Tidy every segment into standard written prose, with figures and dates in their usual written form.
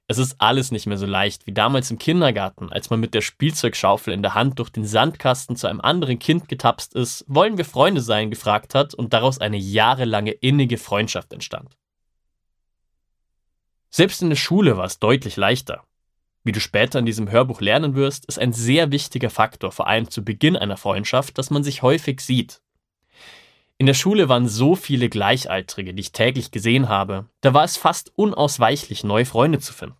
Es ist alles nicht mehr so leicht wie damals im Kindergarten, als man mit der Spielzeugschaufel in der Hand durch den Sandkasten zu einem anderen Kind getapst ist, wollen wir Freunde sein, gefragt hat und daraus eine jahrelange innige Freundschaft entstand. Selbst in der Schule war es deutlich leichter. Wie du später in diesem Hörbuch lernen wirst, ist ein sehr wichtiger Faktor, vor allem zu Beginn einer Freundschaft, dass man sich häufig sieht. In der Schule waren so viele Gleichaltrige, die ich täglich gesehen habe, da war es fast unausweichlich, neue Freunde zu finden.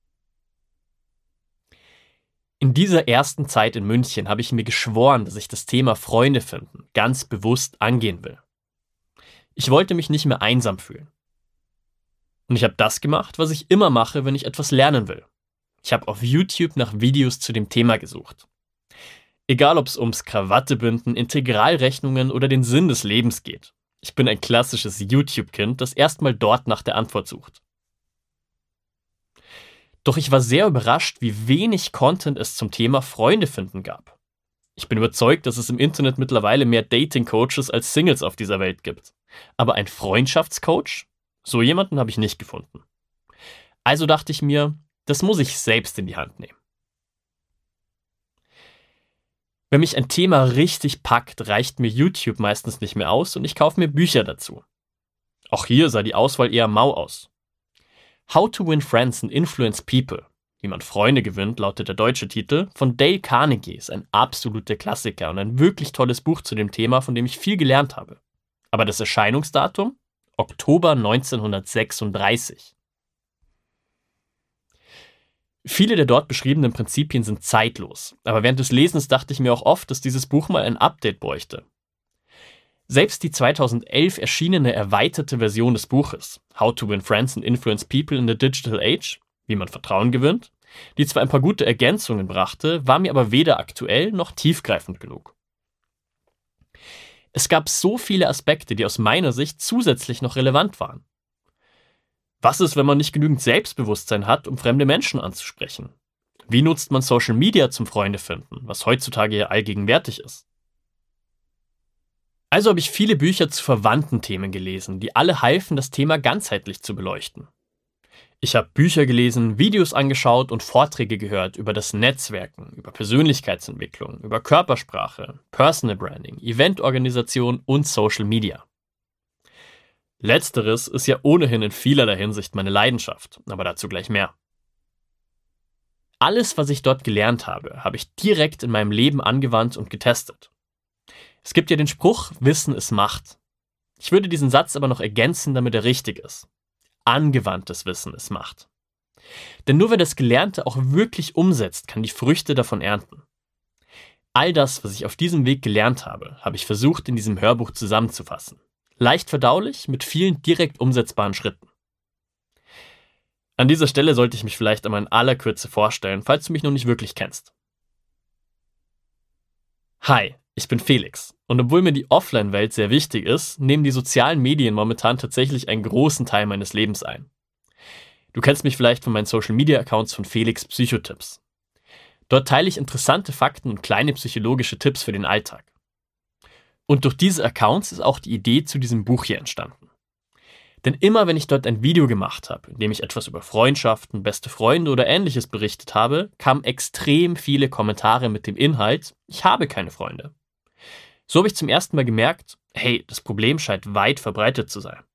In dieser ersten Zeit in München habe ich mir geschworen, dass ich das Thema Freunde finden ganz bewusst angehen will. Ich wollte mich nicht mehr einsam fühlen. Und ich habe das gemacht, was ich immer mache, wenn ich etwas lernen will. Ich habe auf YouTube nach Videos zu dem Thema gesucht. Egal ob es ums Krawattebinden, Integralrechnungen oder den Sinn des Lebens geht. Ich bin ein klassisches YouTube-Kind, das erstmal dort nach der Antwort sucht. Doch ich war sehr überrascht, wie wenig Content es zum Thema Freunde finden gab. Ich bin überzeugt, dass es im Internet mittlerweile mehr Dating-Coaches als Singles auf dieser Welt gibt. Aber ein Freundschaftscoach? So jemanden habe ich nicht gefunden. Also dachte ich mir, das muss ich selbst in die Hand nehmen. Wenn mich ein Thema richtig packt, reicht mir YouTube meistens nicht mehr aus und ich kaufe mir Bücher dazu. Auch hier sah die Auswahl eher mau aus. How to Win Friends and Influence People, wie man Freunde gewinnt, lautet der deutsche Titel, von Dale Carnegie ist ein absoluter Klassiker und ein wirklich tolles Buch zu dem Thema, von dem ich viel gelernt habe. Aber das Erscheinungsdatum? Oktober 1936. Viele der dort beschriebenen Prinzipien sind zeitlos, aber während des Lesens dachte ich mir auch oft, dass dieses Buch mal ein Update bräuchte. Selbst die 2011 erschienene erweiterte Version des Buches, How to Win Friends and Influence People in the Digital Age, wie man Vertrauen gewinnt, die zwar ein paar gute Ergänzungen brachte, war mir aber weder aktuell noch tiefgreifend genug. Es gab so viele Aspekte, die aus meiner Sicht zusätzlich noch relevant waren. Was ist, wenn man nicht genügend Selbstbewusstsein hat, um fremde Menschen anzusprechen? Wie nutzt man Social Media zum Freundefinden, was heutzutage ja allgegenwärtig ist? Also habe ich viele Bücher zu verwandten Themen gelesen, die alle halfen, das Thema ganzheitlich zu beleuchten. Ich habe Bücher gelesen, Videos angeschaut und Vorträge gehört über das Netzwerken, über Persönlichkeitsentwicklung, über Körpersprache, Personal Branding, Eventorganisation und Social Media. Letzteres ist ja ohnehin in vielerlei Hinsicht meine Leidenschaft, aber dazu gleich mehr. Alles, was ich dort gelernt habe, habe ich direkt in meinem Leben angewandt und getestet. Es gibt ja den Spruch, Wissen ist Macht. Ich würde diesen Satz aber noch ergänzen, damit er richtig ist. Angewandtes Wissen ist Macht. Denn nur wer das Gelernte auch wirklich umsetzt, kann die Früchte davon ernten. All das, was ich auf diesem Weg gelernt habe, habe ich versucht, in diesem Hörbuch zusammenzufassen. Leicht verdaulich, mit vielen direkt umsetzbaren Schritten. An dieser Stelle sollte ich mich vielleicht einmal in aller Kürze vorstellen, falls du mich noch nicht wirklich kennst. Hi, ich bin Felix und obwohl mir die Offline-Welt sehr wichtig ist, nehmen die sozialen Medien momentan tatsächlich einen großen Teil meines Lebens ein. Du kennst mich vielleicht von meinen Social-Media-Accounts von Felix Psychotipps. Dort teile ich interessante Fakten und kleine psychologische Tipps für den Alltag. Und durch diese Accounts ist auch die Idee zu diesem Buch hier entstanden. Denn immer wenn ich dort ein Video gemacht habe, in dem ich etwas über Freundschaften, beste Freunde oder Ähnliches berichtet habe, kamen extrem viele Kommentare mit dem Inhalt, ich habe keine Freunde. So habe ich zum ersten Mal gemerkt, hey, das Problem scheint weit verbreitet zu sein.